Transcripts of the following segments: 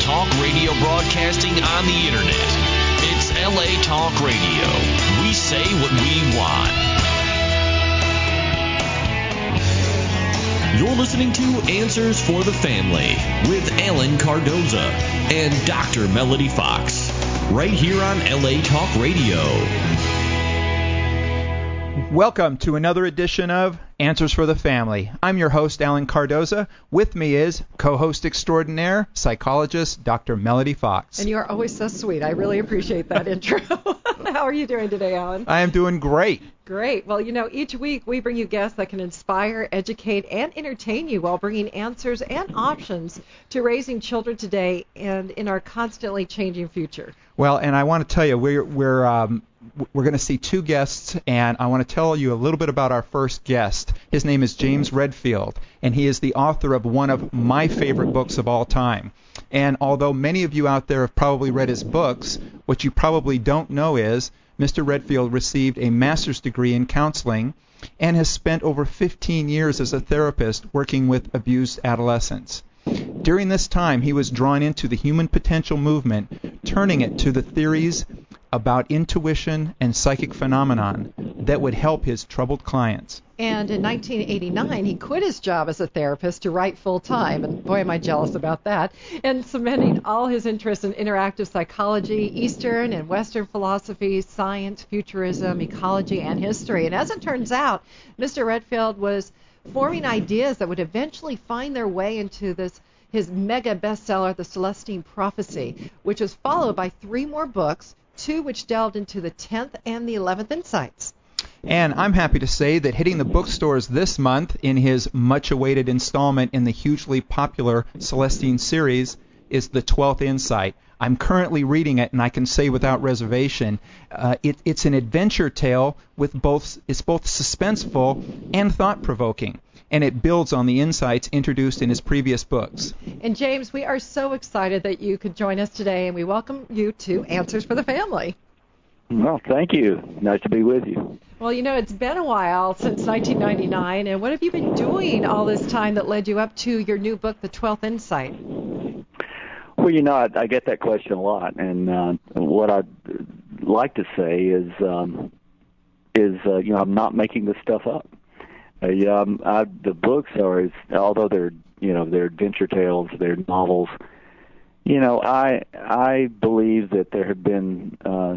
talk radio broadcasting on the internet. It's LA Talk Radio. We say what we want. You're listening to Answers for the Family with Alan Cardoza and Dr. Melody Fox, right here on LA Talk Radio. Welcome to another edition of Answers for the Family. I'm your host, Alan Cardoza. With me is co-host extraordinaire, psychologist, Dr. Melody Fox. And you are always so sweet. I really appreciate that intro. How are you doing today, Alan? I am doing great. Great. Well, you know, each week we bring you guests that can inspire, educate, and entertain you while bringing answers and options to raising children today and in our constantly changing future. Well, and I want to tell you, we're going to see two guests, and I want to tell you a little bit about our first guest. His name is James Redfield, and he is the author of one of my favorite books of all time. And although many of you out there have probably read his books, what you probably don't know is Mr. Redfield received a master's degree in counseling and has spent over 15 years as a therapist working with abused adolescents. During this time, he was drawn into the human potential movement, turning it to the theories about intuition and psychic phenomenon that would help his troubled clients. And in 1989, he quit his job as a therapist to write full-time, and boy, am I jealous about that, and cementing all his interest in interactive psychology, Eastern and Western philosophies, science, futurism, ecology, and history. And as it turns out, Mr. Redfield was forming ideas that would eventually find their way into his mega bestseller, The Celestine Prophecy, which was followed by 3 more books, 2 which delved into the 10th and the 11th insights. And I'm happy to say that hitting the bookstores this month in his much-awaited installment in the hugely popular Celestine series is the 12th Insight. I'm currently reading it, and I can say without reservation, it's an adventure tale with it's both suspenseful and thought-provoking, and it builds on the insights introduced in his previous books. And James, we are so excited that you could join us today, and we welcome you to Answers for the Family. Well, thank you. Nice to be with you. Well, you know, it's been a while since 1999, and what have you been doing all this time that led you up to your new book, The 12th Insight? Well, you know, I get that question a lot, and what I'd like to say is you know, I'm not making this stuff up. The books are, although they're adventure tales, they're novels. You know, I believe that there have been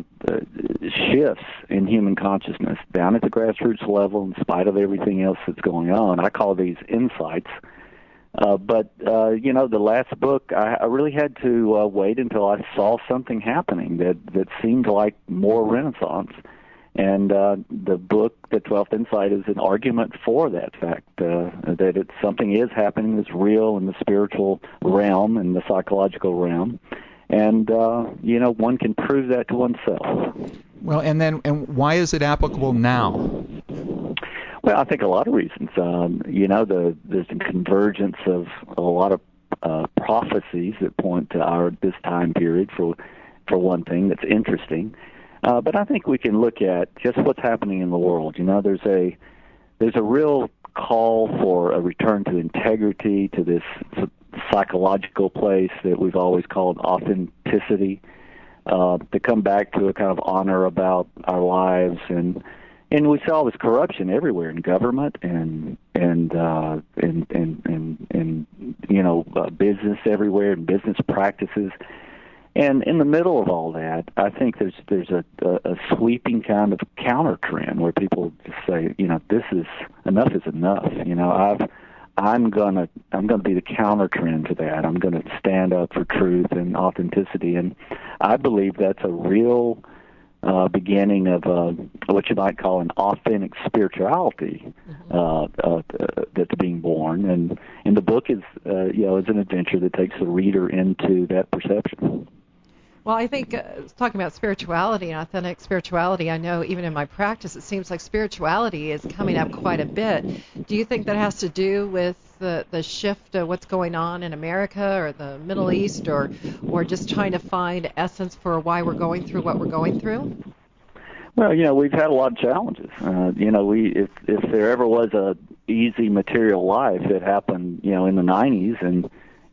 shifts in human consciousness down at the grassroots level in spite of everything else that's going on. I call these insights. But you know, the last book, I really had to wait until I saw something happening that seemed like more Renaissance. And the book, The 12th Insight, is an argument for that fact, that something is happening that's real in the spiritual realm and the psychological realm. And, you know, one can prove that to oneself. Well, and why is it applicable now? Well, I think a lot of reasons. You know, there's a convergence of a lot of prophecies that point to this time period, for one thing, that's interesting. But I think we can look at just what's happening in the world. You know, there's a real call for a return to integrity, to this psychological place that we've always called authenticity, to come back to a kind of honor about our lives. And we saw this corruption everywhere in government and you know, business everywhere, and business practices. And in the middle of all that, I think there's a sweeping kind of counter trend where people just say, you know, enough is enough. You know, I'm gonna be the counter trend to that. I'm gonna stand up for truth and authenticity, and I believe that's a real beginning of what you might call an authentic spirituality that's being born. And the book is you know, is an adventure that takes the reader into that perception. Well, I think talking about spirituality and authentic spirituality, I know even in my practice it seems like spirituality is coming up quite a bit. Do you think that has to do with the shift of what's going on in America or the Middle East, or just trying to find essence for why we're going through what we're going through? Well, you know, we've had a lot of challenges. You know, if there ever was a easy material life, it happened, you know, in the 90s, and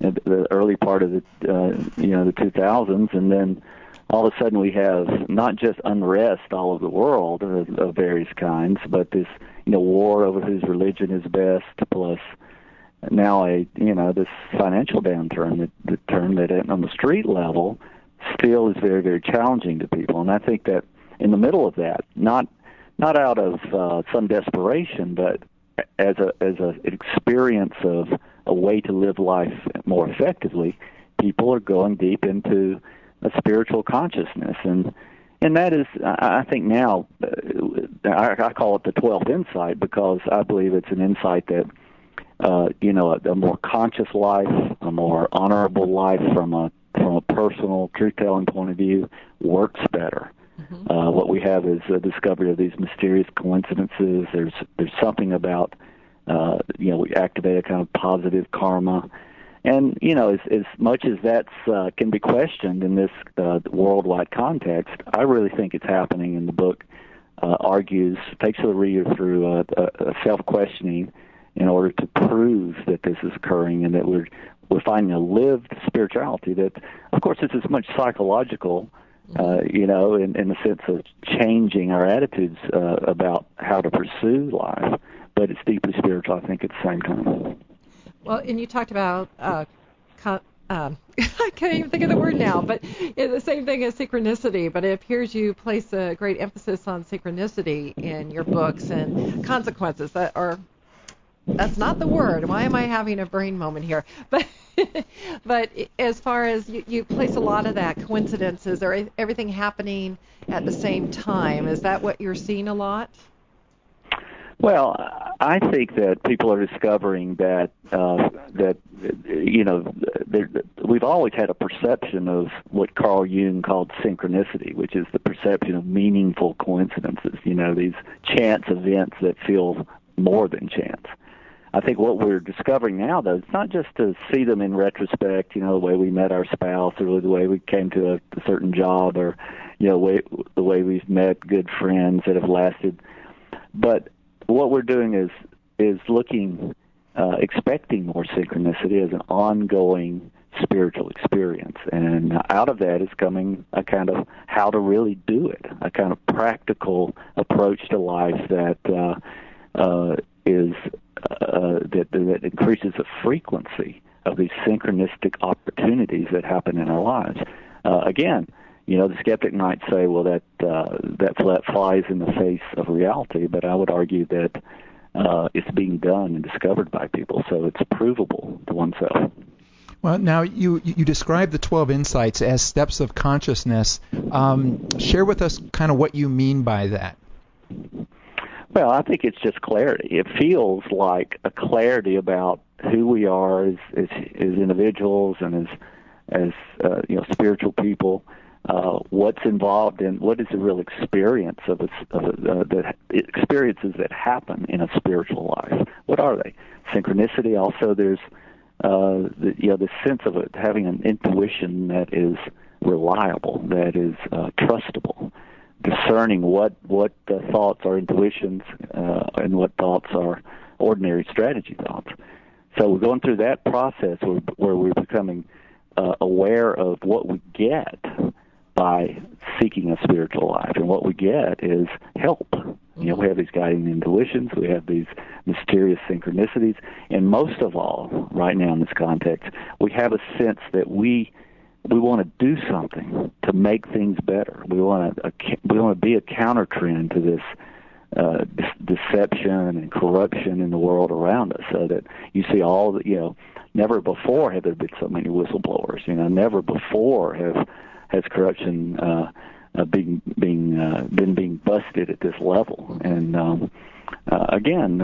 the early part of the the 2000s, and then all of a sudden we have not just unrest all over the world of various kinds, but this war over whose religion is best, plus now this financial downturn that on the street level still is very, very challenging to people. And I think that in the middle of that, not out of some desperation, but as an experience of a way to live life more effectively, people are going deep into a spiritual consciousness, and that is, I think now, I call it the 12th insight, because I believe it's an insight that a more conscious life, a more honorable life from a personal truth-telling point of view works better. Mm-hmm. What we have is a discovery of these mysterious coincidences. There's something about we activate a kind of positive karma. And, as much as that can be questioned in this worldwide context, I really think it's happening. And the book takes the reader through a self-questioning in order to prove that this is occurring, and that we're finding a lived spirituality that, of course, is as much psychological, in the sense of changing our attitudes about how to pursue life, but it's deeply spiritual, I think, at the same time. Well, and you talked about, I can't even think of the word now, but it's the same thing as synchronicity, but it appears you place a great emphasis on synchronicity in your books and consequences that's not the word. Why am I having a brain moment here? But as far as you place a lot of that, coincidences or everything happening at the same time, is that what you're seeing a lot? Well, I think that people are discovering that we've always had a perception of what Carl Jung called synchronicity, which is the perception of meaningful coincidences. These chance events that feel more than chance. I think what we're discovering now, though, it's not just to see them in retrospect, the way we met our spouse, or the way we came to a certain job, or the way we've met good friends that have lasted, but what we're doing is looking, expecting more synchronicity as an ongoing spiritual experience. And out of that is coming a kind of how to really do it, a kind of practical approach to life that increases the frequency of these synchronistic opportunities that happen in our lives. Again, the skeptic might say, well, that flies in the face of reality, but I would argue that it's being done and discovered by people, so it's provable to oneself. Well, now you describe the 12 insights as steps of consciousness. Share with us kind of what you mean by that. Well, I think it's just clarity. It feels like a clarity about who we are as individuals and as spiritual people. What's involved in what is the real experience of the experiences that happen in a spiritual life? What are they? Synchronicity. Also, there's the sense of it having an intuition that is reliable, that is trustable, discerning what thoughts are intuitions and what thoughts are ordinary strategy thoughts. So we're going through that process where we're becoming aware of what we get by seeking a spiritual life, and what we get is help. We have these guiding intuitions, we have these mysterious synchronicities, and most of all, right now in this context, we have a sense that we want to do something to make things better. We want to be a counter trend to this deception and corruption in the world around us, so that you see all the never before have there been so many whistleblowers. Never before has corruption been being busted at this level. And again,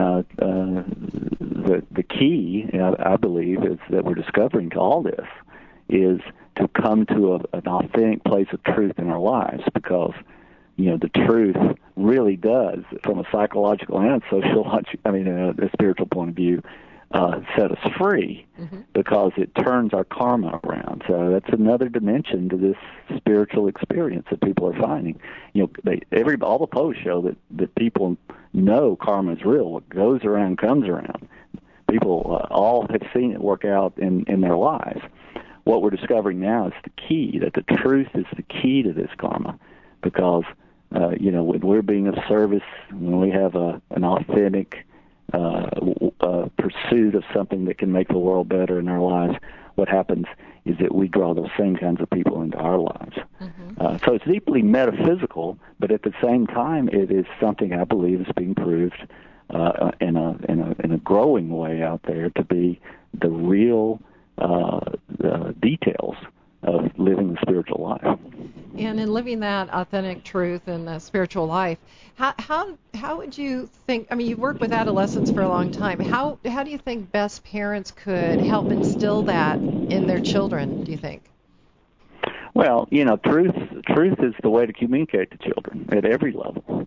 the key, I believe, is that we're discovering to all this is to come to an authentic place of truth in our lives, because the truth really does, from a psychological and a spiritual point of view, set us free, because it turns our karma around. So that's another dimension to this spiritual experience that people are finding. All the posts show that people know karma is real. What goes around comes around. People all have seen it work out in their lives. What we're discovering now is the key, that the truth is the key to this karma, because when we're being of service, when we have an authentic pursuit of something that can make the world better in our lives, what happens is that we draw those same kinds of people into our lives. So it's deeply metaphysical, but at the same time, it is something I believe is being proved in a growing way out there to be the real details of living the spiritual life. And in living that authentic truth and the spiritual life, how would you think? I mean, you've worked with adolescents for a long time. How do you think best parents could help instill that in their children? Do you think? Well, truth is the way to communicate to children at every level.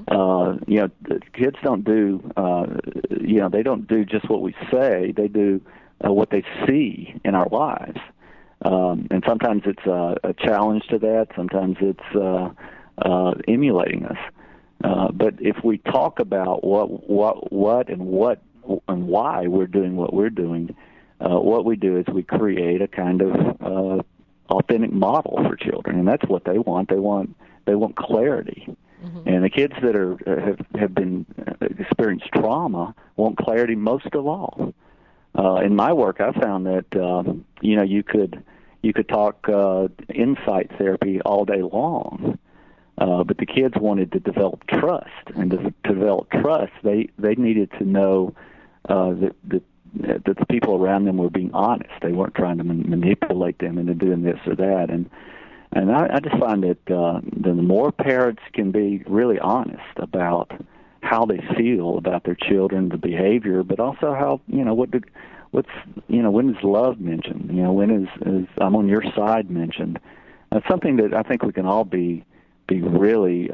The kids don't do, they don't do just what we say. They do what they see in our lives. And sometimes it's a challenge to that. Sometimes it's emulating us. But if we talk about what and why we're doing what we're doing, what we do is we create a kind of authentic model for children, and that's what they want. They want clarity. And the kids that have been experienced trauma want clarity most of all. In my work, I found that you could talk insight therapy all day long, but the kids wanted to develop trust, and to develop trust, they needed to know that the people around them were being honest. They weren't trying to manipulate them into doing this or that, and I just find that the more parents can be really honest about how they feel about their children, the behavior, but also how when is love mentioned? When is I'm on your side mentioned? That's something that I think we can all be really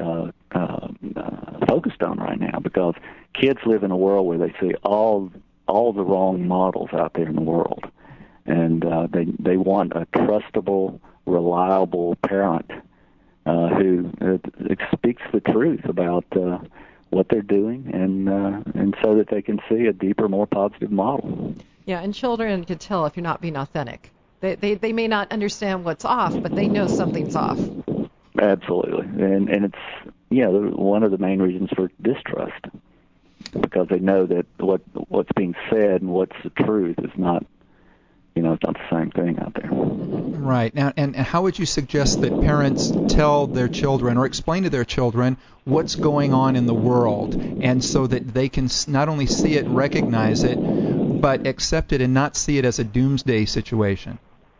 focused on right now, because kids live in a world where they see all the wrong models out there in the world, and they want a trustable, reliable parent who speaks the truth about what they're doing, and so that they can see a deeper, more positive model. Yeah, and children can tell if you're not being authentic. They may not understand what's off, but they know something's off. Absolutely, and it's one of the main reasons for distrust, because they know that what's being said and what's the truth is not. It's not the same thing out there. Right. Now, and how would you suggest that parents tell their children or explain to their children what's going on in the world, and so that they can not only see it, recognize it, but accept it and not see it as a doomsday situation?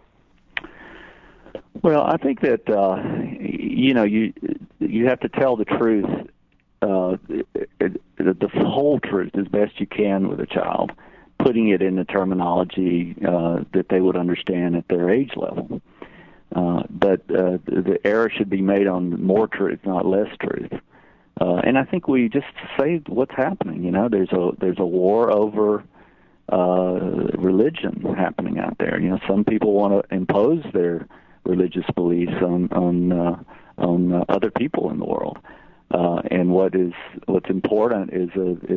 Well, I think that you have to tell the truth, the whole truth as best you can with a child, putting it in the terminology that they would understand at their age level. But the error should be made on more truth, not less truth. And I think we just say what's happening. There's a war over religion happening out there. Some people want to impose their religious beliefs on other people in the world. And what's important is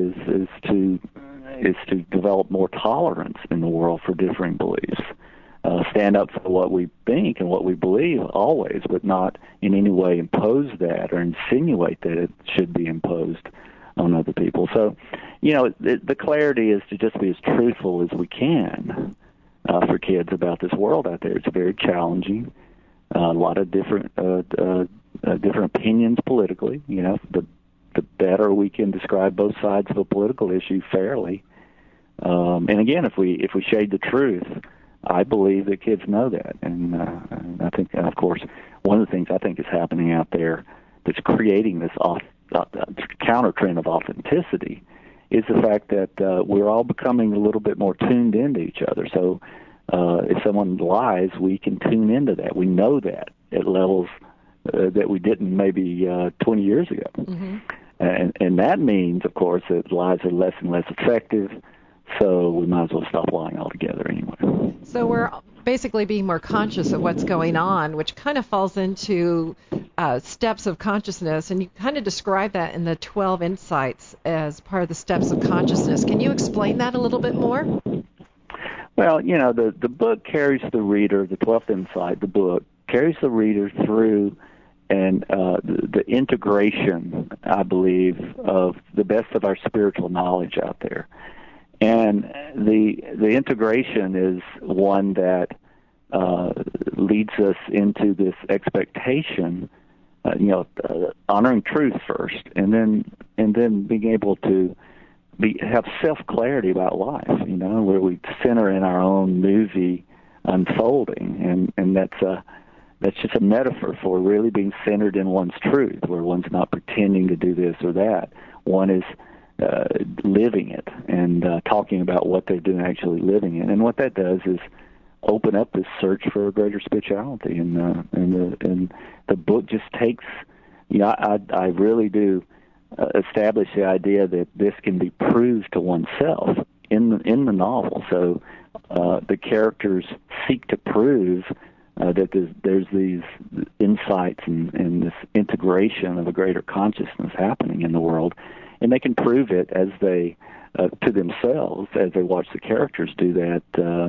to develop more tolerance in the world for differing beliefs. Stand up for what we think and what we believe always, but not in any way impose that or insinuate that it should be imposed on other people. So, the clarity is to just be as truthful as we can for kids about this world out there. It's very challenging. A lot of different opinions politically. The better we can describe both sides of a political issue fairly. And again, if we shade the truth, I believe that kids know that. And I think, of course, one of the things I think is happening out there that's creating this counter trend of authenticity is the fact that we're all becoming a little bit more tuned into each other. So if someone lies, we can tune into that. We know that at levels that we didn't maybe 20 years ago. Mm-hmm. And that means, of course, that lies are less and less effective, so we might as well stop lying altogether anyway. So we're basically being more conscious of what's going on, which kind of falls into steps of consciousness, and you kind of describe that in the 12 Insights as part of the steps of consciousness. Can you explain that a little bit more? Well, you know, the book carries the reader, the 12th Insight, the book, carries the reader through and the integration, I believe, of the best of our spiritual knowledge out there. And the integration is one that leads us into this expectation, honoring truth first, and then being able to have self-clarity about life, where we center in our own movie unfolding, and that's just a metaphor for really being centered in one's truth, where one's not pretending to do this or that. One is living it and talking about what they're doing, actually living it. And what that does is open up this search for a greater spirituality. And the book just takes, I really do establish the idea that this can be proved to oneself in the novel. So the characters seek to prove that there's these insights and this integration of a greater consciousness happening in the world, and they can prove it as they to themselves as they watch the characters do that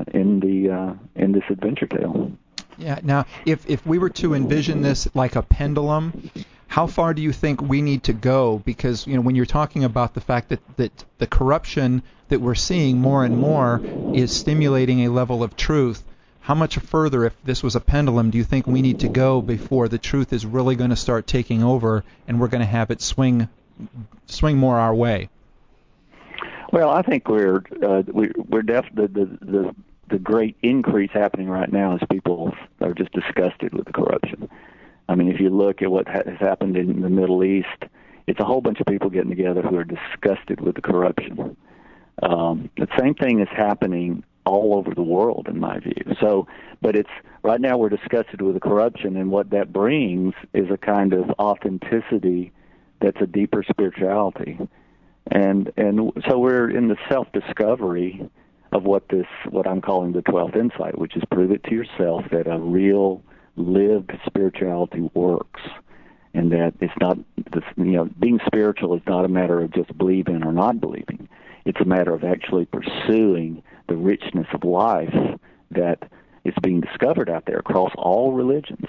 in this adventure tale. Yeah. Now, if we were to envision this like a pendulum, how far do you think we need to go? Because when you're talking about the fact that the corruption that we're seeing more and more is stimulating a level of truth, how much further, if this was a pendulum, do you think we need to go before the truth is really going to start taking over and we're going to have it swing more our way? Well, I think we're definitely the great increase happening right now is people are just disgusted with the corruption. I mean, if you look at what has happened in the Middle East, it's a whole bunch of people getting together who are disgusted with the corruption. The same thing is happening all over the world, in my view. So, but it's right now we're disgusted with the corruption, and what that brings is a kind of authenticity that's a deeper spirituality, and so we're in the self-discovery of what I'm calling the 12th Insight, which is prove it to yourself that a real lived spirituality works, and that it's not being spiritual is not a matter of just believing or not believing. It's a matter of actually pursuing the richness of life that is being discovered out there across all religions.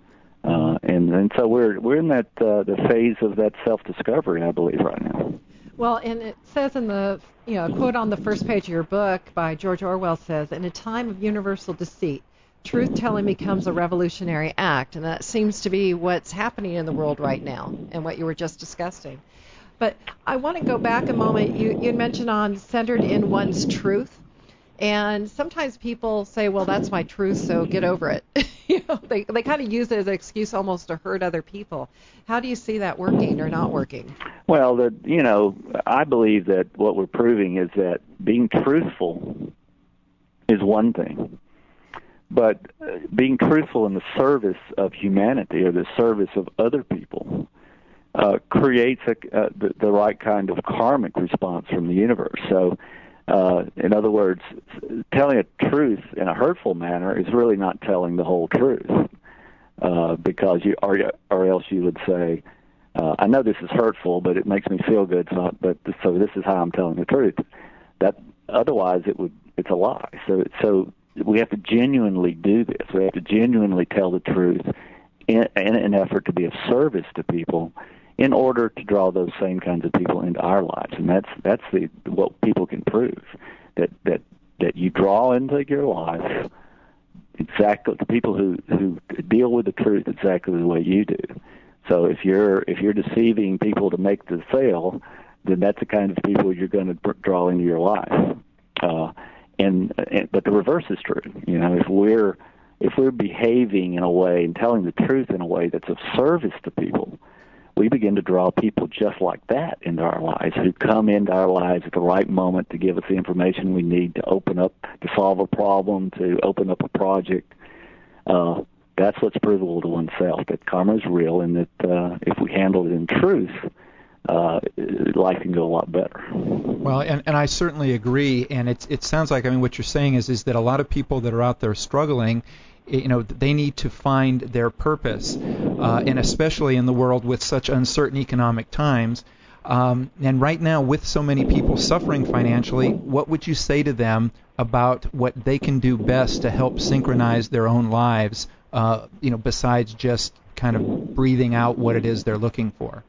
And so we're in that the phase of that self-discovery, I believe, right now. Well, and it says in the quote on the first page of your book by George Orwell says, "In a time of universal deceit, truth-telling becomes a revolutionary act," and that seems to be what's happening in the world right now, and what you were just discussing. But I want to go back a moment. You mentioned on centered in one's truth. And sometimes people say, well, that's my truth, so get over it. They kind of use it as an excuse almost to hurt other people. How do you see that working or not working? Well, I believe that what we're proving is that being truthful is one thing, but being truthful in the service of humanity or the service of other people creates the right kind of karmic response from the universe. So, in other words, telling a truth in a hurtful manner is really not telling the whole truth, because or else you would say, I know this is hurtful, but it makes me feel good, so this is how I'm telling the truth. That otherwise it's a lie. So we have to genuinely do this. We have to genuinely tell the truth in an effort to be of service to people, in order to draw those same kinds of people into our lives. And that's what people can prove, that you draw into your life exactly the people who deal with the truth exactly the way you do. So if you're deceiving people to make the sale, then that's the kind of people you're going to draw into your life. But the reverse is true. If we're behaving in a way and telling the truth in a way that's of service to people, we begin to draw people just like that into our lives, who come into our lives at the right moment to give us the information we need to solve a problem, to open up a project. That's what's provable to oneself, that karma is real, and that if we handle it in truth, life can go a lot better. Well, and I certainly agree. And it sounds like, I mean, what you're saying is that a lot of people that are out there struggling, you know, they need to find their purpose, and especially in the world with such uncertain economic times. And right now, with so many people suffering financially, what would you say to them about what they can do best to help synchronize their own lives, you know, besides just kind of breathing out what it is they're looking for?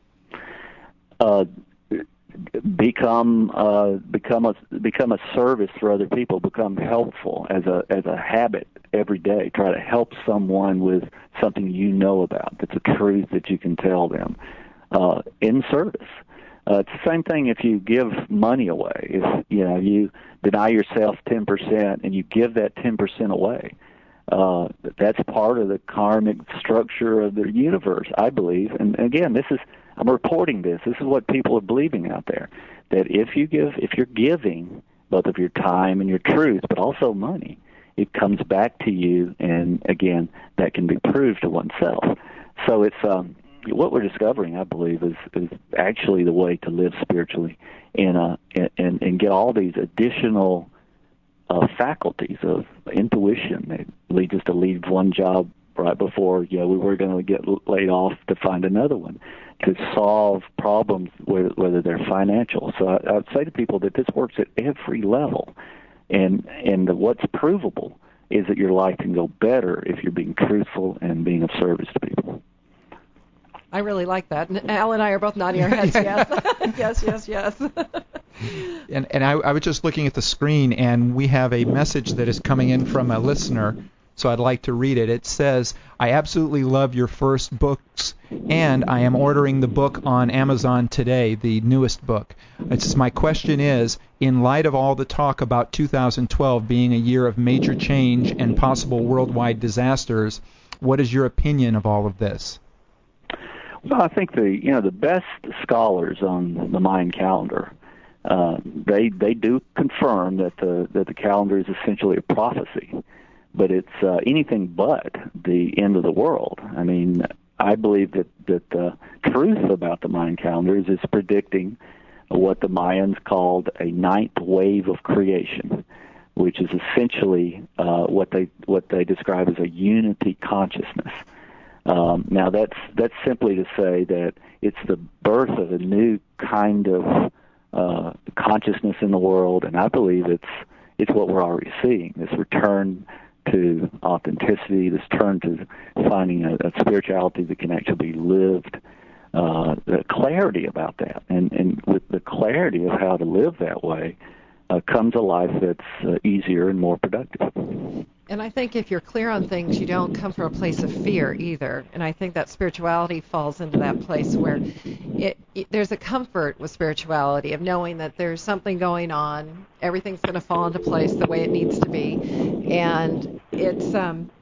Become a service for other people. Become helpful as a habit every day. Try to help someone with something you know about. That's a truth that you can tell them. In service. It's the same thing if you give money away. If you deny yourself 10% and you give that 10% away, that's part of the karmic structure of the universe, I believe. And again, I'm reporting this. This is what people are believing out there. That if you're giving both of your time and your truth, but also money, it comes back to you. And again, that can be proved to oneself. So it's what we're discovering, I believe, is actually the way to live spiritually, and get all these additional faculties of intuition that lead us to leave one job right before we were going to get laid off to find another one, to solve problems whether they're financial. So I would say to people that this works at every level, and what's provable is that your life can go better if you're being truthful and being of service to people. I really like that. And Al and I are both nodding our heads, yes. yes. And I was just looking at the screen, and we have a message that is coming in from a listener, so I'd like to read it. It says, I absolutely love your first books, and I am ordering the book on Amazon today, the newest book. My question is, in light of all the talk about 2012 being a year of major change and possible worldwide disasters, what is your opinion of all of this? Well, I think the best scholars on the Mayan calendar, they do confirm that the calendar is essentially a prophecy, but it's anything but the end of the world. I mean, I believe that the truth about the Mayan calendar is it's predicting what the Mayans called a ninth wave of creation, which is essentially what they describe as a unity consciousness. Now that's simply to say that it's the birth of a new kind of consciousness in the world, and I believe it's what we're already seeing, this return to authenticity, this turn to finding a spirituality that can actually be lived, the clarity about that, and with the clarity of how to live that way comes a life that's easier and more productive. And I think if you're clear on things, you don't come from a place of fear either. And I think that spirituality falls into that place where there's a comfort with spirituality of knowing that there's something going on, everything's going to fall into place the way it needs to be. And it's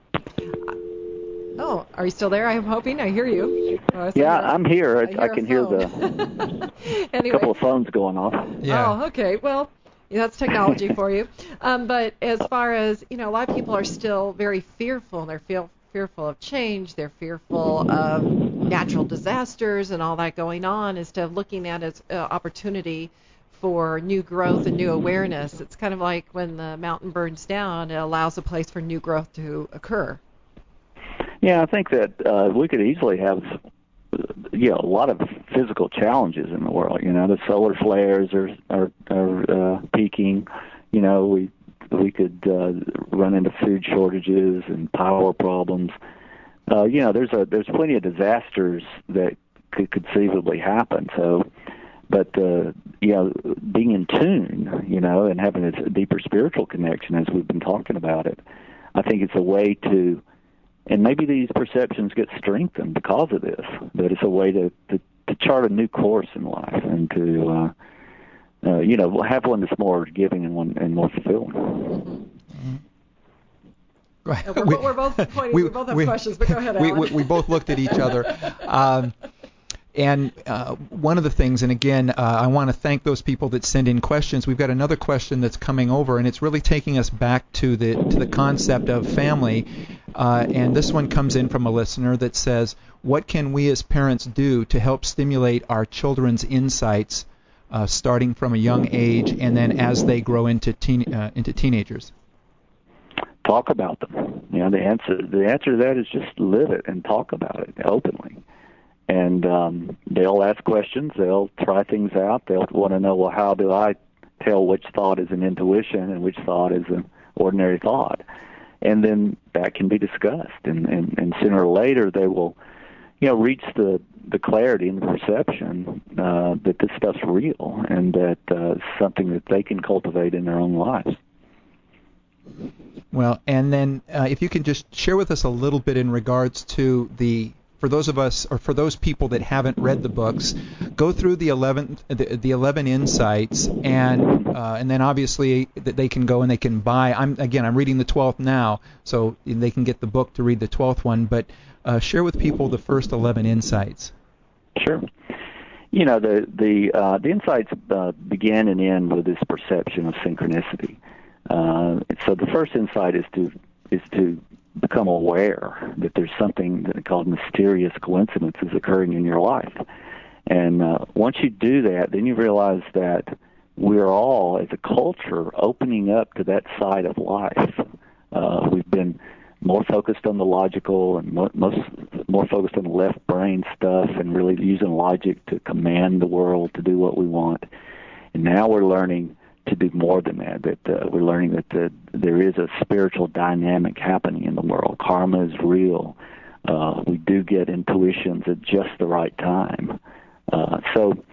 oh, are you still there? I'm hoping. I hear you. I'm here. I can hear the anyway. Couple of phones going off. Yeah. Oh, okay. Well, that's technology for you. But as far as, a lot of people are still very fearful. They're fearful of change. They're fearful of natural disasters and all that going on, instead of looking at it as opportunity for new growth and new awareness. It's kind of like when the mountain burns down, it allows a place for new growth to occur. Yeah, I think that we could easily have a lot of physical challenges in the world. The solar flares are peaking. We could run into food shortages and power problems. There's plenty of disasters that could conceivably happen. So, but being in tune, and having a deeper spiritual connection, as we've been talking about it, I think it's a way to. And maybe these perceptions get strengthened because of this, that it's a way to chart a new course in life and to, have one that's more giving and more fulfilling. Mm-hmm. We're both pointing. We both have questions, but go ahead, Alan. We both looked at each other. And one of the things, and again, I want to thank those people that send in questions. We've got another question that's coming over, and it's really taking us back to the concept of family. And this one comes in from a listener that says, what can we as parents do to help stimulate our children's insights starting from a young age and then as they grow into teenagers? Talk about them. You know, the answer to that is just live it and talk about it openly. And they'll ask questions. They'll try things out. They'll want to know, well, how do I tell which thought is an intuition and which thought is an ordinary thought? And then that can be discussed. And sooner or later they will, reach the clarity and the perception that this stuff's real and that it's something that they can cultivate in their own lives. Well, and then if you can just share with us a little bit in regards to for those of us, or for those people that haven't read the books, go through the 11 insights, and then obviously they can go and they can buy. I'm reading the 12th now, so they can get the book to read the 12th one. But share with people the first 11 insights. Sure. The insights begin and end with this perception of synchronicity. So the first insight is to become aware that there's something called mysterious coincidences occurring in your life. And once you do that, then you realize that we're all, as a culture, opening up to that side of life. We've been more focused on the logical and more focused on the left brain stuff and really using logic to command the world to do what we want. And now we're learning to do more than that, we're learning that there is a spiritual dynamic happening in the world. Karma is real. We do get intuitions at just the right time. So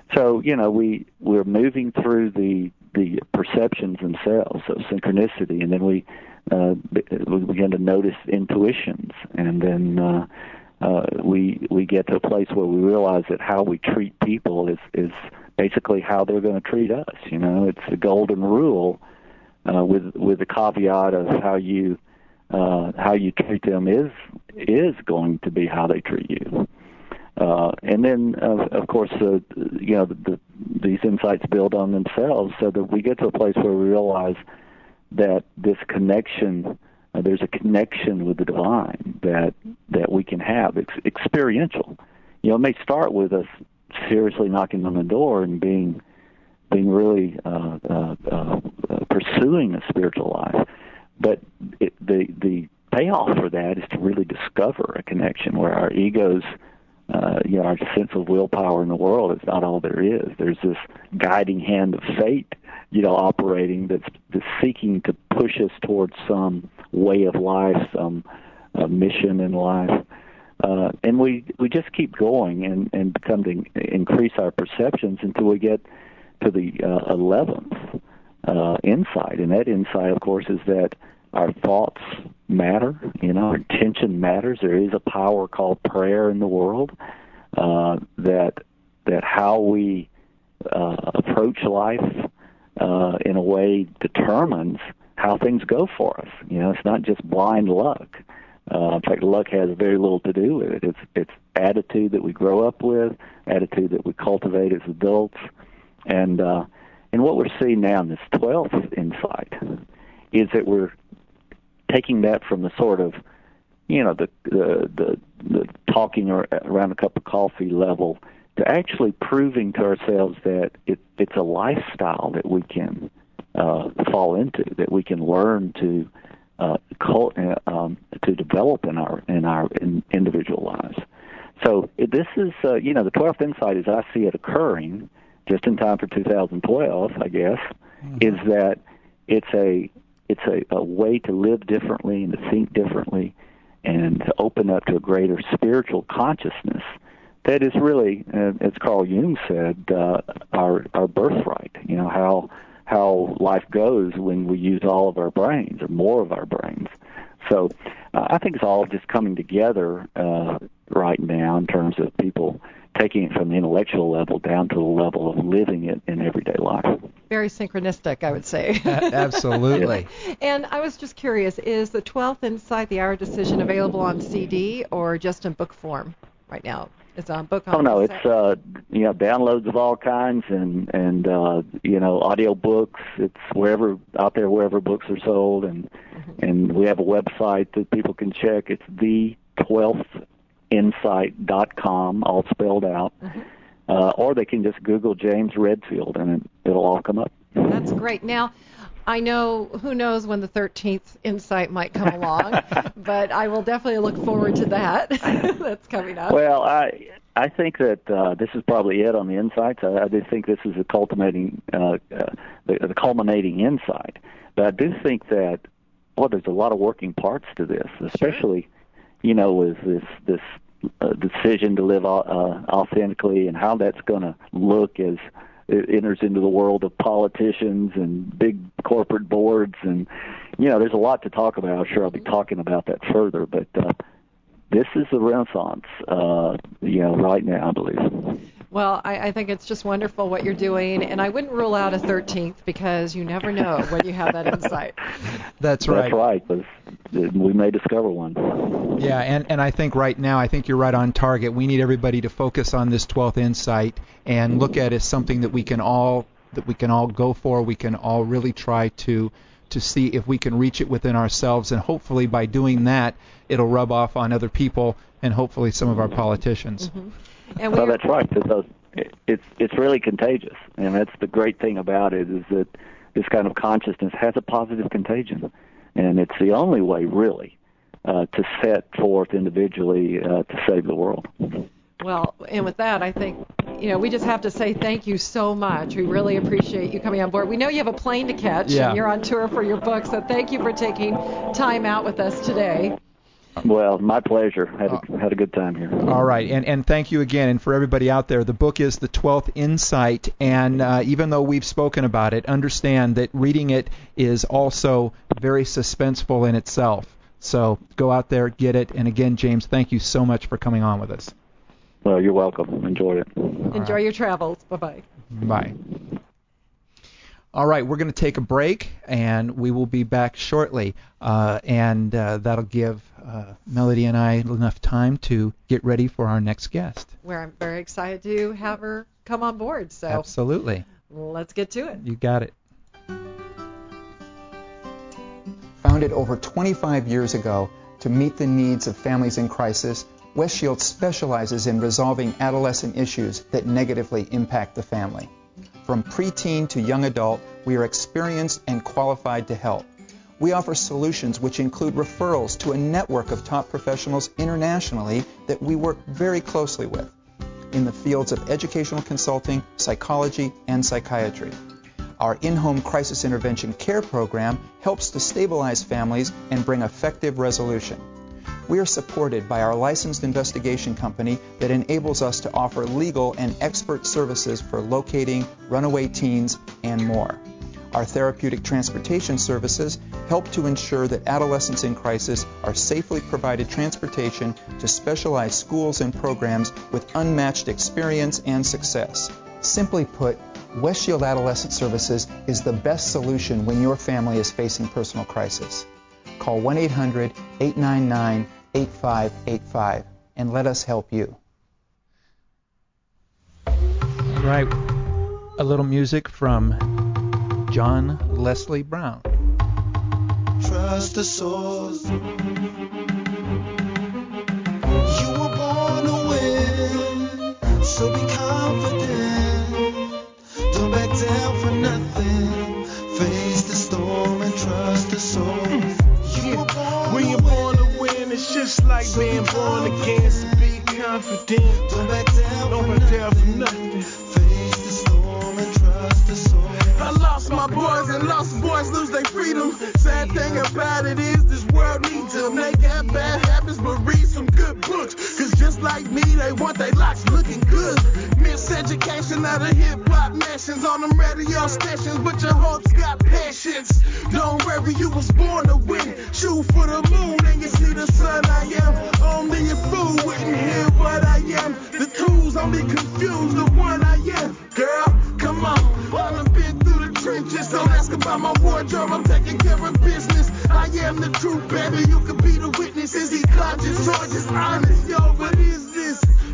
we're moving through the perceptions themselves, so synchronicity, and then we begin to notice intuitions, and then we get to a place where we realize that how we treat people is basically how they're going to treat us. It's the golden rule, with the caveat of how you treat them is going to be how they treat you. And then, of course, these insights build on themselves, so that we get to a place where we realize that this connection, there's a connection with the divine that we can have. It's experiential. It may start with us seriously knocking on the door and being really pursuing a spiritual life, but the payoff for that is to really discover a connection where our egos, our sense of willpower in the world is not all there is. There's this guiding hand of fate, operating that's seeking to push us towards some way of life, some mission in life. And we just keep going and become to increase our perceptions until we get to the 11th insight. And that insight, of course, is that our thoughts matter. Our intention matters. There is a power called prayer in the world. That how we approach life in a way determines how things go for us. It's not just blind luck. In fact, luck has very little to do with it. It's attitude that we grow up with, attitude that we cultivate as adults, and what we're seeing now in this 12th insight is that we're taking that from the sort of, the talking around a cup of coffee level to actually proving to ourselves that it's a lifestyle that we can fall into, that we can learn to develop in our individual lives. So this is, the 12th insight, as I see it occurring, just in time for 2012, I guess, is that it's a way to live differently and to think differently and to open up to a greater spiritual consciousness that is really, as Carl Jung said, our birthright. How life goes when we use all of our brains or more of our brains. So I think it's all just coming together right now in terms of people taking it from the intellectual level down to the level of living it in everyday life. Very synchronistic, I would say. Absolutely. And I was just curious, is the 12th Insight, the Hour Decision, available on CD or just in book form? right now. It's on Book on. Oh no, it's downloads of all kinds and audio books. It's wherever books are sold, and we have a website that people can check. It's the12thinsight.com, all spelled out, or they can just Google James Redfield and it'll all come up. That's great. Now, I know, who knows when the 13th Insight might come along, but I will definitely look forward to that. That's coming up. Well, I think that this is probably it on the Insights. I do think this is the culminating insight. But I do think that, there's a lot of working parts to this, especially, with this decision to live authentically and how that's going to look as it enters into the world of politicians and big corporate boards, and there's a lot to talk about. I'm sure I'll be talking about that further, but this is the Renaissance, right now, I believe. Well, I think it's just wonderful what you're doing, and I wouldn't rule out a 13th because you never know when you have that insight. That's right. That's right, but we may discover one. Yeah, and I think right now, I think you're right on target. We need everybody to focus on this 12th Insight and look at it as something that we can all go for. We can all really try to see if we can reach it within ourselves, and hopefully by doing that, it'll rub off on other people and hopefully some of our politicians. And well, that's right. It's really contagious, and that's the great thing about it, is that this kind of consciousness has a positive contagion, and it's the only way, really, to set forth individually to save the world. Well, and with that, I think, we just have to say thank you so much. We really appreciate you coming on board. We know you have a plane to catch, and you're on tour for your book, so thank you for taking time out with us today. Well, my pleasure. Had a good time here. All right, and thank you again. And for everybody out there, the book is The 12th Insight, and even though we've spoken about it, understand that reading it is also very suspenseful in itself. So go out there, get it. And again, James, thank you so much for coming on with us. Well, you're welcome. Enjoy it. Enjoy your travels. Bye-bye. Bye. All right, we're going to take a break, and we will be back shortly. And that'll give Melody and I enough time to get ready for our next guest. Where I'm very excited to have her come on board. So absolutely. Let's get to it. You got it. Founded over 25 years ago to meet the needs of families in crisis, West Shield specializes in resolving adolescent issues that negatively impact the family. From preteen to young adult, we are experienced and qualified to help. We offer solutions which include referrals to a network of top professionals internationally that we work very closely with in the fields of educational consulting, psychology, and psychiatry. Our in-home crisis intervention care program helps to stabilize families and bring effective resolution. We are supported by our licensed investigation company that enables us to offer legal and expert services for locating runaway teens and more. Our therapeutic transportation services help to ensure that adolescents in crisis are safely provided transportation to specialized schools and programs with unmatched experience and success. Simply put, West Shield Adolescent Services is the best solution when your family is facing personal crisis. Call 1-800-899-8585 and let us help you. All right, a little music from John Leslie Brown. Trust the source. You were born to win, so be confident. Don't back down for nothing. Face the storm and trust the source. When you're born to win, it's just like being born again. So be confident. Don't back down for nothing. Face the storm and trust the source. I lost my boys and lost boys lose their freedom. Sad thing about it is this world needs them. They got bad habits but read some good books. Cause just like me, they want their locks looking good. Miseducation out of hip-hop nations on them radio stations, but your hopes got patience. Don't worry, you was born to win. Shoot for the moon and you see the sun. I am only a fool wouldn't hear what I am. The tools only confuse the one I am. Girl, come on, I've been through the trenches. Don't ask about my wardrobe, I'm taking care of business. I am the truth, baby, you can be the witness. Is he conscious or just honest? Yo, what is this?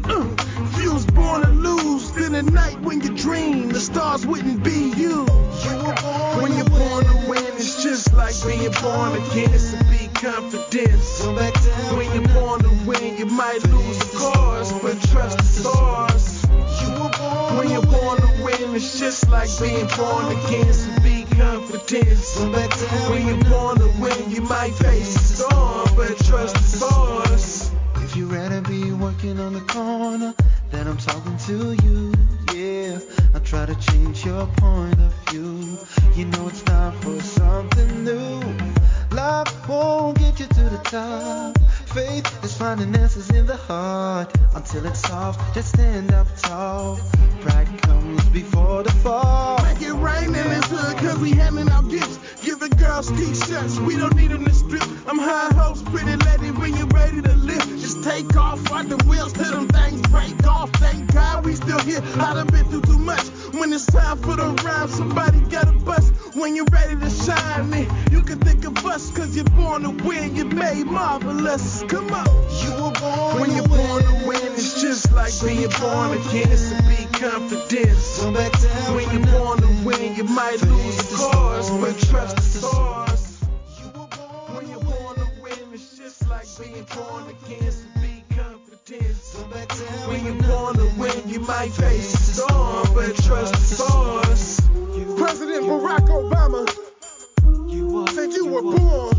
in the night when you dream, the stars wouldn't be you. When you're born to win, it's just like being born again. So be confident. When you're born to win, you might lose, of course, but trust the stars. When you're born to win, it's just like being born again. So be confident. When you're born to win, you might face the storm, but trust the stars. If you'd rather be working on the corner, then I'm talking to you, yeah. I try to change your point of view. You know it's time for something new. Life won't get you to the top. Faith is finding answers in the heart. Until it's soft, just stand up tall. Pride comes before the fall. Make it rain in this hood, cause we handing out gifts. Giving girls t-shirts, we don't need them to strip. I'm high hopes, pretty lady, when you're ready to lift. Just take off, ride the wheels till them things break off. Thank God we still here, I done been through too much. When it's time for the round, somebody gotta bust. When you're ready to shine, man, you can think of us, cause you're born to win, you're made marvelous. Come on. When you're born to win, it's just like being born again. So be confident. When you're born to win, you might lose, of course, but trust the stars. When you're born to win, it's just like being born again. So be confident. When you're born to win, you might face the storm, but trust the stars. President Barack Obama said you were born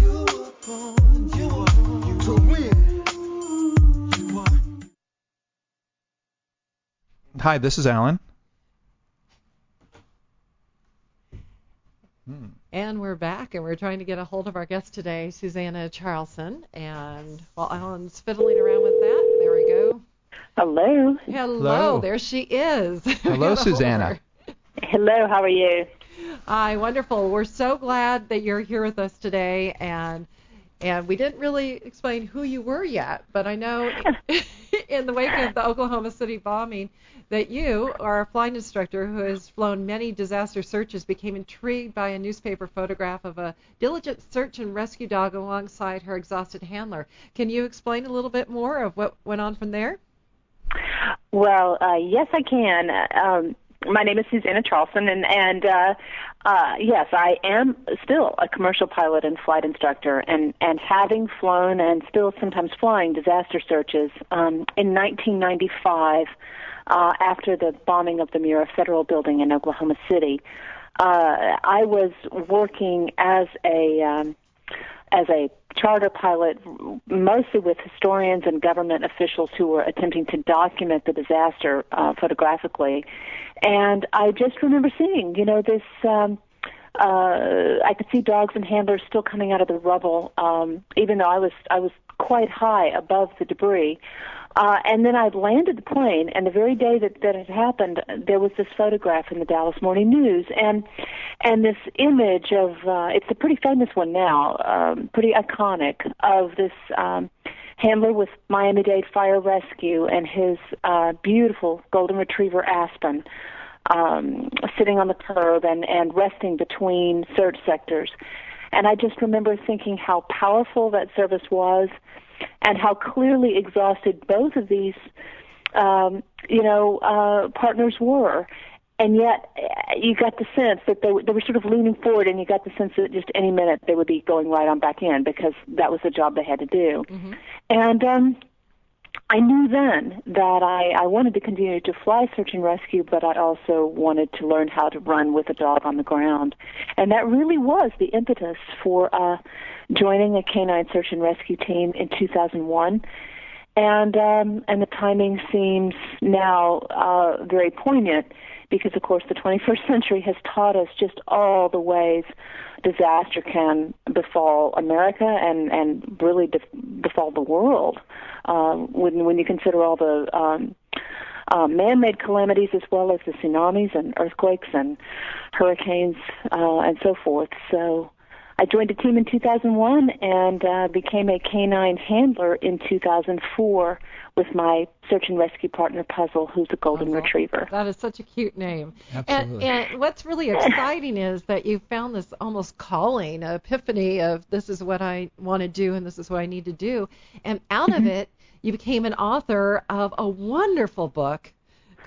to win. Hi, this is Alan. And we're back, and we're trying to get a hold of our guest today, Susanna Charleson. And while Alan's fiddling around with that, there we go. Hello. Hello. There she is. Hello, Susanna. Hello, how are you? Hi, wonderful. We're so glad that you're here with us today, and we didn't really explain who you were yet, but I know in the wake of the Oklahoma City bombing that you are a flight instructor who has flown many disaster searches, became intrigued by a newspaper photograph of a diligent search and rescue dog alongside her exhausted handler. Can you explain a little bit more of what went on from there? Well, yes, I can. My name is Susanna Charleson, and yes, I am still a commercial pilot and flight instructor, and having flown and still sometimes flying disaster searches. In 1995, after the bombing of the Mira Federal Building in Oklahoma City, I was working as a charter pilot, mostly with historians and government officials who were attempting to document the disaster photographically. And I just remember seeing, this, I could see dogs and handlers still coming out of the rubble, even though I was quite high above the debris. And then I landed the plane, and the very day that it happened, there was this photograph in the Dallas Morning News, and this image of, it's a pretty famous one now, pretty iconic, of this handler with Miami-Dade Fire Rescue and his beautiful golden retriever Aspen, sitting on the curb and resting between search sectors. And I just remember thinking how powerful that service was, and how clearly exhausted both of these, partners were. And yet you got the sense that they were sort of leaning forward, and you got the sense that just any minute they would be going right on back in, because that was the job they had to do. Mm-hmm. And I knew then that I wanted to continue to fly search and rescue, but I also wanted to learn how to run with a dog on the ground. And that really was the impetus for joining a canine search and rescue team in 2001. And the timing seems now very poignant, because, of course, the 21st century has taught us just all the ways disaster can befall America and really befall the world. When you consider all the man-made calamities, as well as the tsunamis and earthquakes and hurricanes and so forth. So I joined a team in 2001 and became a canine handler in 2004 with my search and rescue partner, Puzzle, who's a golden retriever. That is such a cute name. Absolutely. And what's really exciting is that you found this almost calling, epiphany of this is what I want to do and this is what I need to do. And out of it, you became an author of a wonderful book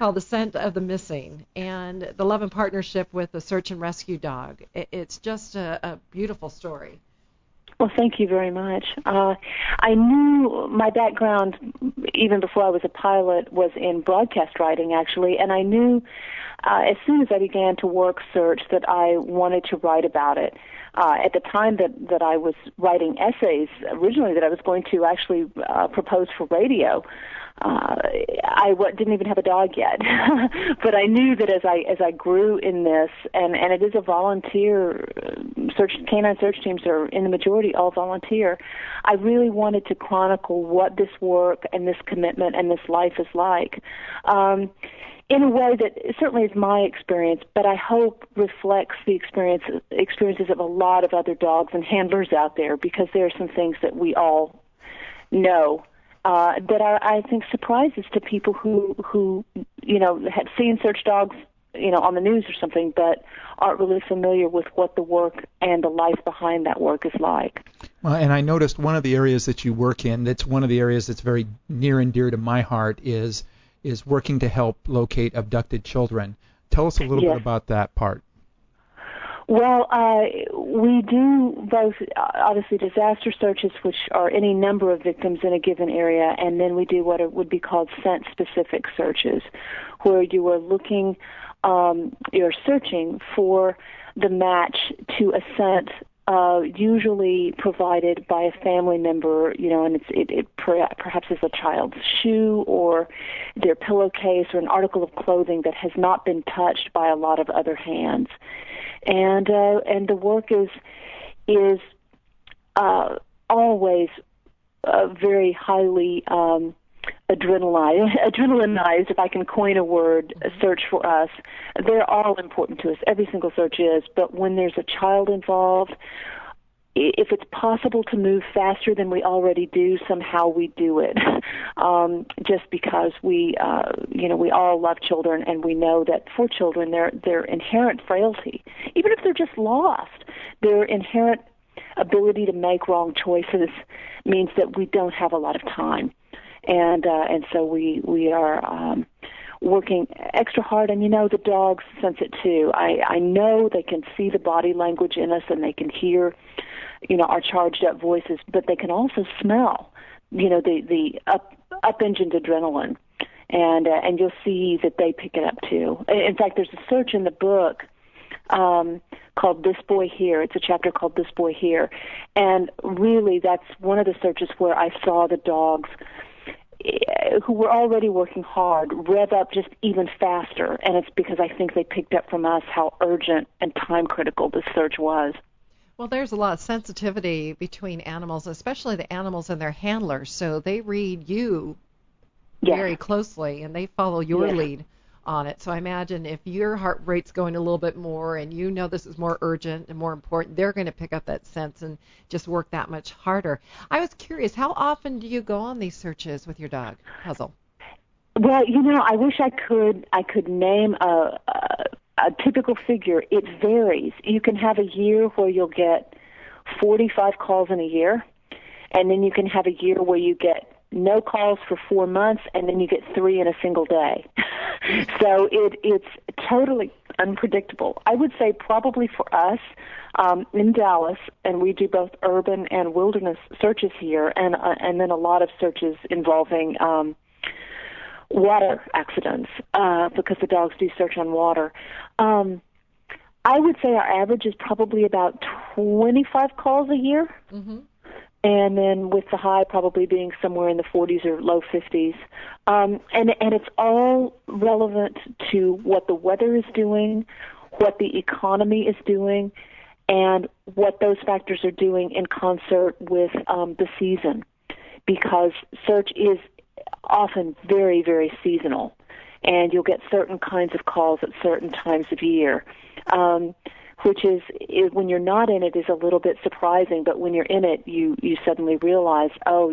called The Scent of the Missing, and the love and partnership with the search and rescue dog. It's just a beautiful story. Well, thank you very much. I knew my background, even before I was a pilot, was in broadcast writing, actually, and I knew as soon as I began to work search that I wanted to write about it. At the time that I was writing essays, originally that I was going to actually propose for radio, I didn't even have a dog yet. But I knew that as I grew in this, and it is a volunteer search, canine search teams are in the majority all volunteer, I really wanted to chronicle what this work and this commitment and this life is like. In a way that certainly is my experience, but I hope reflects the experiences of a lot of other dogs and handlers out there, because there are some things that we all know that are, I think, surprises to people who have seen search dogs, on the news or something, but aren't really familiar with what the work and the life behind that work is like. Well, and I noticed one of the areas that you work in, that's one of the areas that's very near and dear to my heart, is working to help locate abducted children. Tell us a little bit about that part. Well, we do both, obviously, disaster searches, which are any number of victims in a given area, and then we do what would be called scent-specific searches, where you are looking, you're searching for the match to a scent usually provided by a family member, and it perhaps is a child's shoe or their pillowcase or an article of clothing that has not been touched by a lot of other hands. And the work is always very highly adrenalinized, if I can coin a word, a search for us. They're all important to us. Every single search is. But when there's a child involved, if it's possible to move faster than we already do, somehow we do it. Just because we all love children, and we know that for children, their inherent frailty, even if they're just lost, their inherent ability to make wrong choices means that we don't have a lot of time. And so we are working extra hard, and the dogs sense it too. I know they can see the body language in us, and they can hear, our charged up voices, but they can also smell, the up-engined adrenaline, and you'll see that they pick it up too. In fact, there's a search in the book called This Boy Here. It's a chapter called This Boy Here, and really that's one of the searches where I saw the dogs, who were already working hard, rev up just even faster, and it's because I think they picked up from us how urgent and time critical this search was. Well, there's a lot of sensitivity between animals, especially the animals and their handlers, so they read you very closely, and they follow your lead on it. So I imagine if your heart rate's going a little bit more and this is more urgent and more important, they're going to pick up that sense and just work that much harder. I was curious, how often do you go on these searches with your dog, Puzzle? Well, I wish I could name a typical figure. It varies. You can have a year where you'll get 45 calls in a year, and then you can have a year where you get no calls for 4 months, and then you get 3 in a single day. So it's totally unpredictable. I would say probably for us in Dallas, and we do both urban and wilderness searches here, and then a lot of searches involving water accidents, because the dogs do search on water. I would say our average is probably about 25 calls a year. Mm-hmm. And then with the high probably being somewhere in the 40s or low 50s. And it's all relevant to what the weather is doing, what the economy is doing, and what those factors are doing in concert with the season. Because search is often very, very seasonal, and you'll get certain kinds of calls at certain times of year. Which is when you're not in it is a little bit surprising, but when you're in it, you suddenly realize,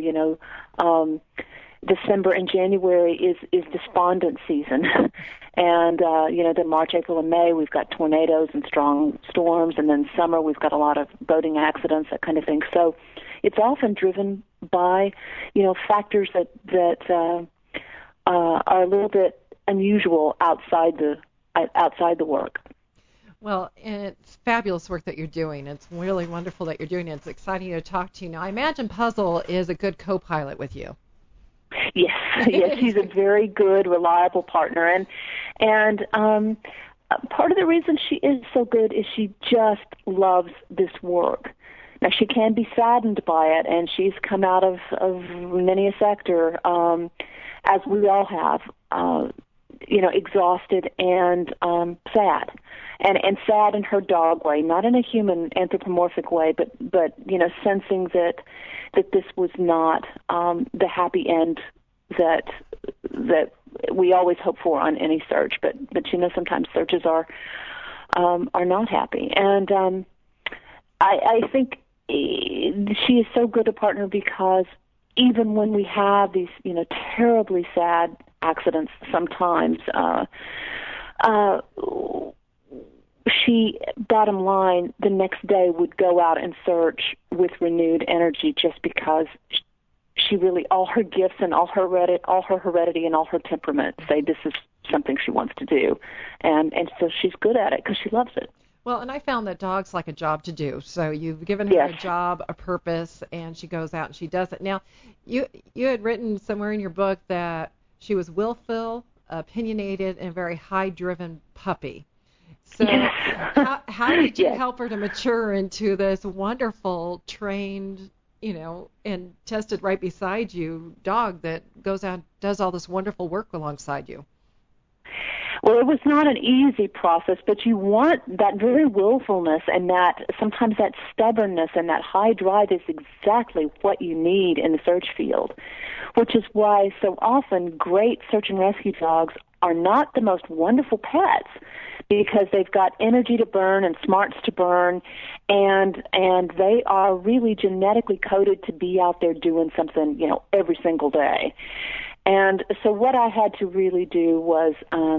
December and January is despondent season, and then March, April, and May we've got tornadoes and strong storms, and then summer we've got a lot of boating accidents, that kind of thing. So it's often driven by factors that are a little bit unusual outside the work. Well, and it's fabulous work that you're doing. It's really wonderful that you're doing it. It's exciting to talk to you. Now, I imagine Puzzle is a good co-pilot with you. Yes, he's a very good, reliable partner, and part of the reason she is so good is she just loves this work. Now, she can be saddened by it, and she's come out of many a sector, as we all have, exhausted and sad. And sad in her dog way, not in a human anthropomorphic way, but sensing that this was not the happy end that we always hope for on any search. But sometimes searches are not happy. And I think she is so good a partner because even when we have these terribly sad accidents, sometimes. She, bottom line, the next day would go out and search with renewed energy just because she really, all her gifts and all her heredity and all her temperament say this is something she wants to do. And so she's good at it because she loves it. Well, and I found that dogs like a job to do. So you've given her a job, a purpose, and she goes out and she does it. Now, you had written somewhere in your book that she was willful, opinionated, and a very high-driven puppy. So how did you help her to mature into this wonderful, trained, and tested right beside you dog that goes out and does all this wonderful work alongside you? Well, it was not an easy process, but you want that very willfulness and that sometimes that stubbornness and that high drive is exactly what you need in the search field, which is why so often great search and rescue dogs are not the most wonderful pets, because they've got energy to burn and smarts to burn, and they are really genetically coded to be out there doing something, every single day. And so what I had to really do was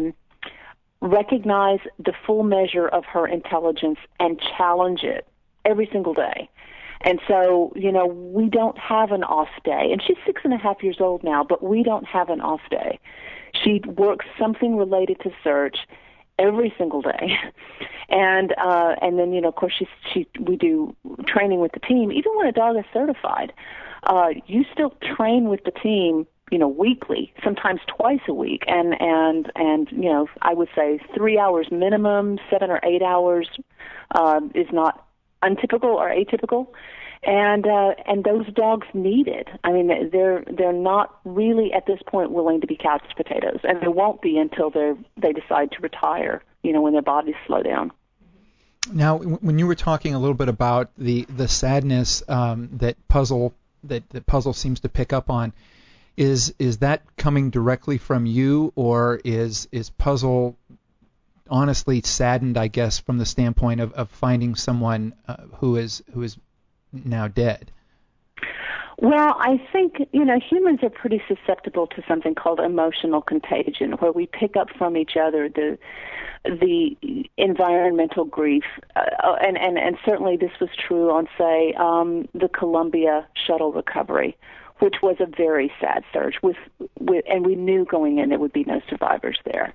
recognize the full measure of her intelligence and challenge it every single day. And so, we don't have an off day. And she's 6.5 years old now, but we don't have an off day. She works something related to search every single day, and then of course we do training with the team. Even when a dog is certified, you still train with the team, weekly, sometimes twice a week, and I would say 3 hours minimum, 7 or 8 hours is not untypical or atypical. And those dogs need it. I mean, they're not really at this point willing to be couch potatoes, and they won't be until they decide to retire. When their bodies slow down. Now, when you were talking a little bit about the sadness that Puzzle seems to pick up on, is that coming directly from you, or is Puzzle honestly saddened, I guess, from the standpoint of finding someone who is now dead? Well, I think, humans are pretty susceptible to something called emotional contagion, where we pick up from each other the environmental grief. And certainly this was true on, say, the Columbia shuttle recovery, which was a very sad search, and we knew going in there would be no survivors there.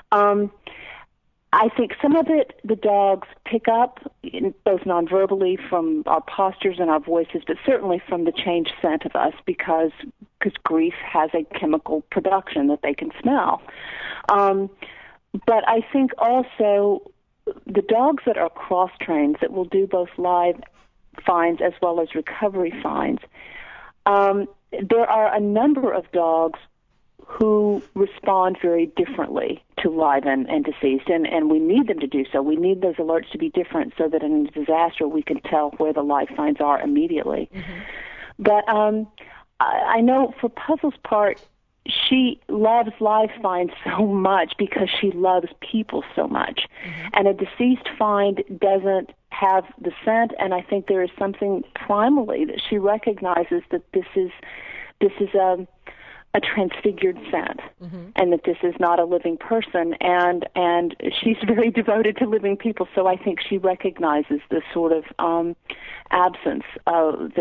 I think some of it the dogs pick up, both non-verbally from our postures and our voices, but certainly from the changed scent of us, because grief has a chemical production that they can smell. But I think also the dogs that are cross-trained, that will do both live finds as well as recovery finds, there are a number of dogs who respond very differently to live and deceased, and we need them to do so. We need those alerts to be different so that in a disaster we can tell where the live finds are immediately. Mm-hmm. But I know for Puzzle's part, she loves live finds so much because she loves people so much. Mm-hmm. And a deceased find doesn't have the scent, and I think there is something primally that she recognizes that this is a transfigured scent, and that this is not a living person, and she's very devoted to living people, so I think she recognizes this sort of absence of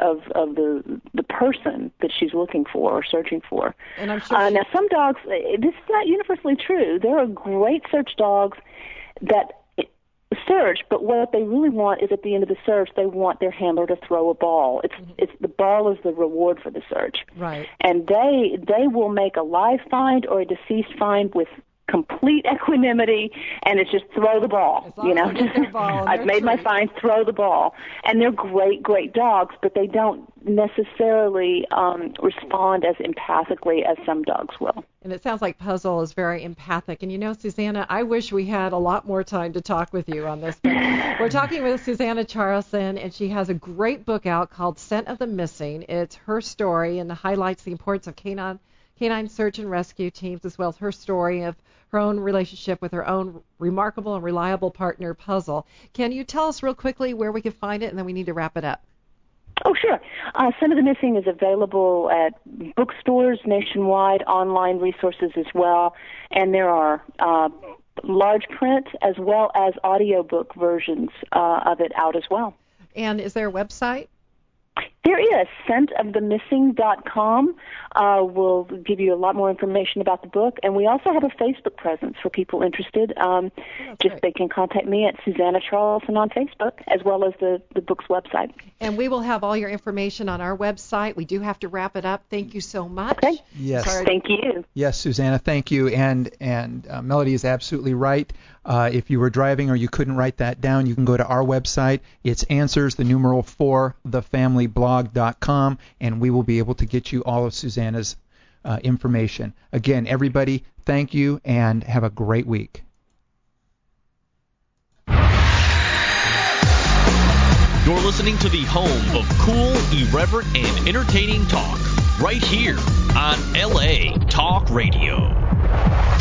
the person that she's looking for or searching for. And I'm sure now some dogs, this is not universally true. There are great search dogs that search, but what they really want is at the end of the search, they want their handler to throw a ball. It's the ball is the reward for the search. Right. And they will make a live find or a deceased find with complete equanimity, and it's just throw the ball. I've made my find, throw the ball. And they're great dogs, but they don't necessarily respond as empathically as some dogs will. And it sounds like Puzzle is very empathic. And Susanna, I wish we had a lot more time to talk with you on this. But we're talking with Susanna Charleson, and she has a great book out called Scent of the Missing. It's her story and highlights the importance of canine search and rescue teams, as well as her story of her own relationship with her own remarkable and reliable partner, Puzzle. Can you tell us real quickly where we can find it, and then we need to wrap it up? Oh, sure. Scent of the Missing is available at bookstores nationwide, online resources as well, and there are large print as well as audiobook versions of it out as well. And is there a website? There is. scentofthemissing.com will give you a lot more information about the book, and we also have a Facebook presence for people interested. They can contact me at Susanna Charleson on Facebook, as well as the book's website. And we will have all your information on our website. We do have to wrap it up. Thank you so much. Okay. Yes. Thank you. Yes, Susanna, thank you. And Melody is absolutely right. If you were driving or you couldn't write that down, you can go to our website. It's answers, the numeral 4, thefamilyblog.com, and we will be able to get you all of Susanna's information. Again, everybody, thank you, and have a great week. You're listening to the home of cool, irreverent, and entertaining talk, right here on LA Talk Radio.